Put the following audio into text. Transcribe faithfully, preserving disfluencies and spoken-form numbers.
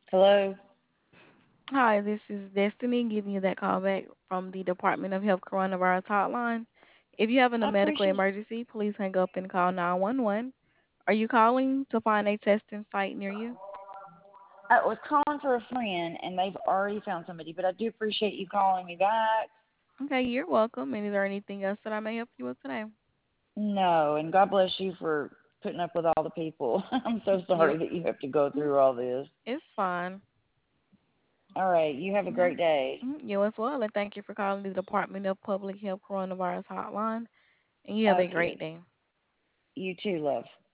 Hello? Hi, this is Destiny giving you that call back from the Department of Health Coronavirus Hotline. If you have a I medical appreciate emergency, please hang up and call nine one one. Are you calling to find a testing site near you? I was calling for a friend and they've already found somebody, but I do appreciate you calling me back. Okay, you're welcome. And is there anything else that I may help you with today? No, and God bless you for putting up with all the people. I'm so You, sorry that you have to go through all this. it's fine. All right, you have a Mhm. great day. Mhm. You as well. And thank you for calling the Department of Public Health Coronavirus Hotline. And you have a great Okay, day. you too, love.